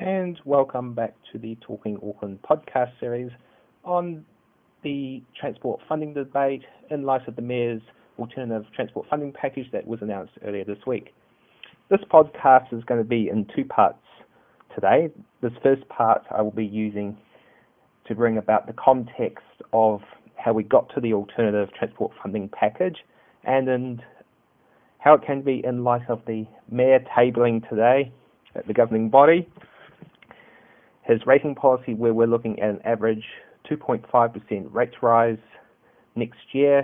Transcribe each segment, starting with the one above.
And welcome back to the Talking Auckland podcast series on the transport funding debate in light of the Mayor's alternative transport funding package that was announced earlier this week. This podcast is going to be in two parts today. This first part I will be using to bring about the context of how we got to the alternative transport funding package and how it can be in light of the Mayor tabling today at the governing body his rating policy, where we're looking at an average 2.5% rate rise next year,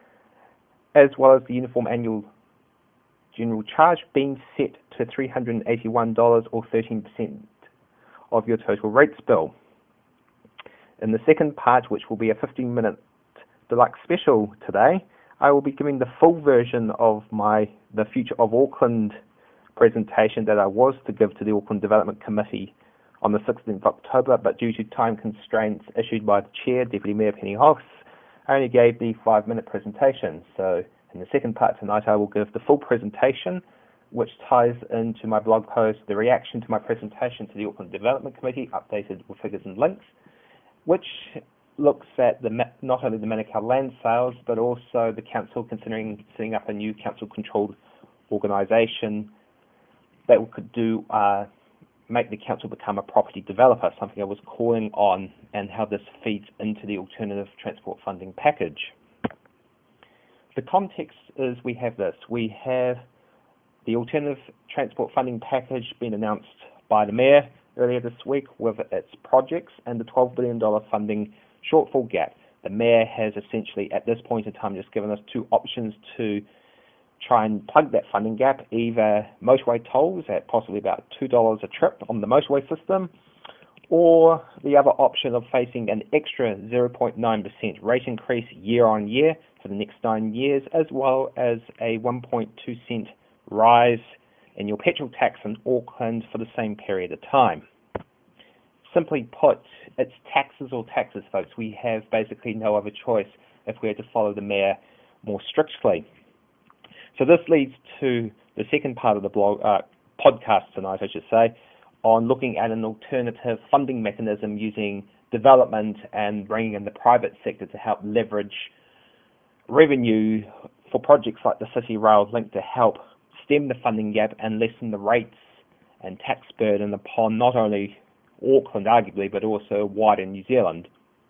as well as the uniform annual general charge being set to $381 or 13% of your total rates bill. In the second part, which will be a 15-minute deluxe special today, I will be giving the full version of the Future of Auckland presentation that I was to give to the Auckland Development Committee on the 16th of October, but due to time constraints issued by the Chair, Deputy Mayor Penny Hawkes, I only gave the 5-minute presentation. So in the second part tonight, I will give the full presentation, which ties into my blog post, the reaction to my presentation to the Auckland Development Committee, updated with figures and links, which looks at not only the Manukau land sales, but also the council considering setting up a new council-controlled organisation that could make the council become a property developer, something I was calling on, and how this feeds into the alternative transport funding package. The context is we have this. We have the alternative transport funding package being announced by the Mayor earlier this week with its projects and the $12 billion funding shortfall gap. The Mayor has essentially, at this point in time, just given us two options to try and plug that funding gap, either motorway tolls at possibly about $2 a trip on the motorway system, or the other option of facing an extra 0.9% rate increase year on year for the next 9 years, as well as a 1.2 cent rise in your petrol tax in Auckland for the same period of time. Simply put, it's taxes or taxes, folks. We have basically no other choice if we are to follow the Mayor more strictly. So this leads to the second part of the podcast tonight, I should say, on looking at an alternative funding mechanism using development and bringing in the private sector to help leverage revenue for projects like the City Rail link to help stem the funding gap and lessen the rates and tax burden upon not only Auckland, arguably, but also wider New Zealand.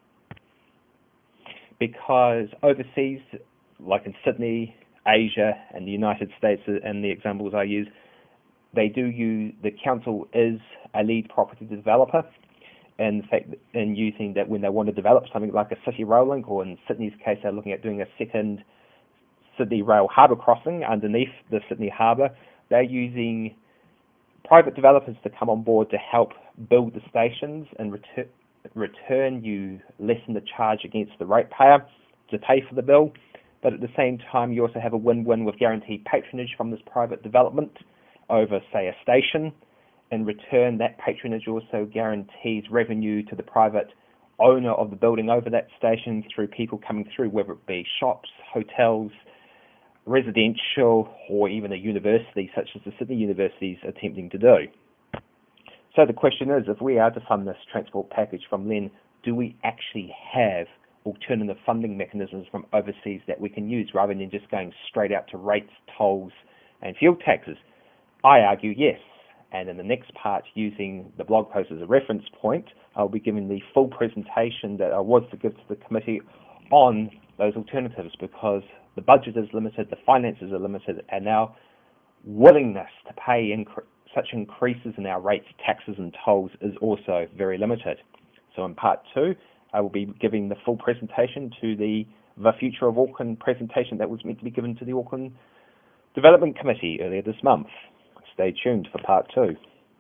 Because overseas, like in Sydney, Asia and the United States, and the examples I use, the council is a lead property developer, and in using that when they want to develop something like a City Rail link, or in Sydney's case, they're looking at doing a second Sydney Rail harbour crossing underneath the Sydney harbour. They're using private developers to come on board to help build the stations, and return you lessen the charge against the ratepayer to pay for the bill. But at the same time, you also have a win-win with guaranteed patronage from this private development over, say, a station. In return, that patronage also guarantees revenue to the private owner of the building over that station through people coming through, whether it be shops, hotels, residential, or even a university, such as the Sydney University is attempting to do. So the question is, if we are to fund this transport package from then, do we actually have alternative funding mechanisms from overseas that we can use rather than just going straight out to rates, tolls and fuel taxes? I argue yes, and in the next part, using the blog post as a reference point, I'll be giving the full presentation that I was to give to the committee on those alternatives, because the budget is limited, the finances are limited, and our willingness to pay such increases in our rates, taxes and tolls is also very limited. So in part 2, I will be giving the full presentation to the Future of Auckland presentation that was meant to be given to the Auckland Development Committee earlier this month. Stay tuned for part 2.